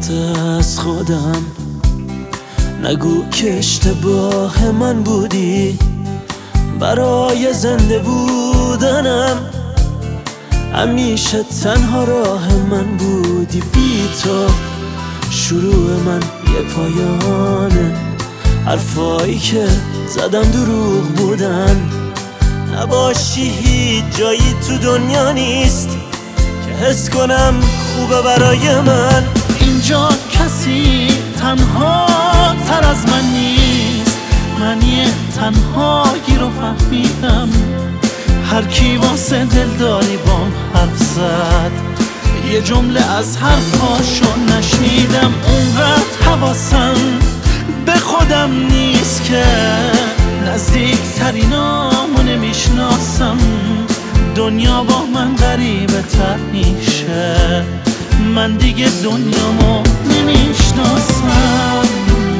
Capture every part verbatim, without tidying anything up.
سخت از خودم نگو که اشتباه من بودی، برای زنده بودنم همیشه تنها راه من بودی. بی تو شروع من یه پایانه، حرفایی که زدم دروغ بودن. نباشی هیچ جایی تو دنیا نیست که حس کنم خوبه برای من. اینجا کسی تنها تر از من نیست، من یه تنهایی رو فهمیدم. هر کی واسه دلداری بام حرف زد، یه جمله از حرفاشو نشنیدم. اونقدر حواسم به خودم نیست که نزدیک ترینامو نمیشناسم. دنیا با من غریبه تر میشه، من دیگه دنیامو نمیشناسم.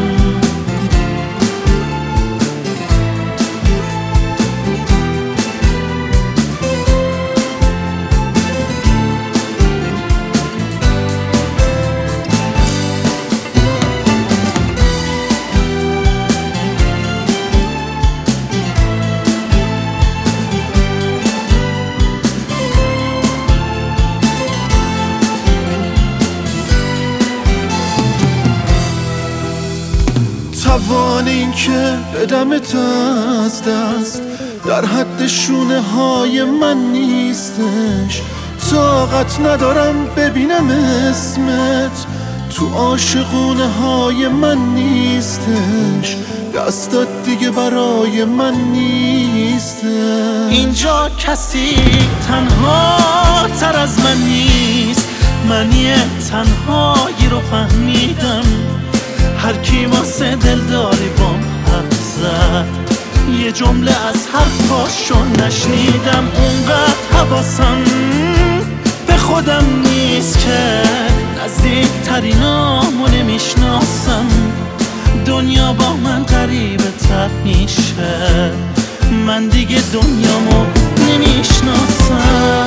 توان این که بدمت از دست در حد شونه های من نیستش. طاقت ندارم ببینم اسمت تو عاشقونه های من نیستش. دستات دیگه برای من نیستش. اینجا کسی تنها تر از من نیست، من یه تنهایی رو فهمیدم. هر کی واسه دلداری بام حرف زد، یه جمله از حرفاشو نشنیدم. اونقدر حواسم به خودم نیست که نزدیک ترینامو نمیشناسم. دنیا با من غریبه تر میشه، من دیگه دنیامو نمیشناسم.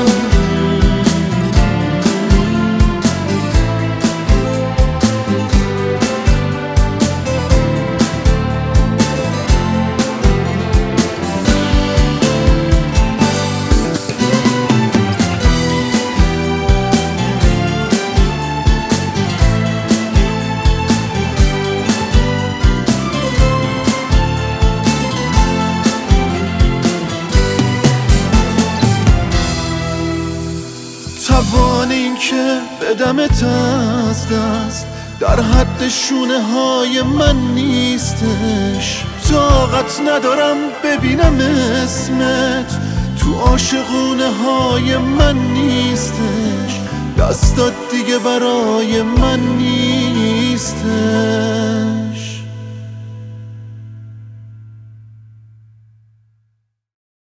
توان این که بدمت از دست در حد شونه های من نیستش. طاقت ندارم ببینم اسمت تو عاشقونه های من نیستش. دستات دیگه برای من نیستش.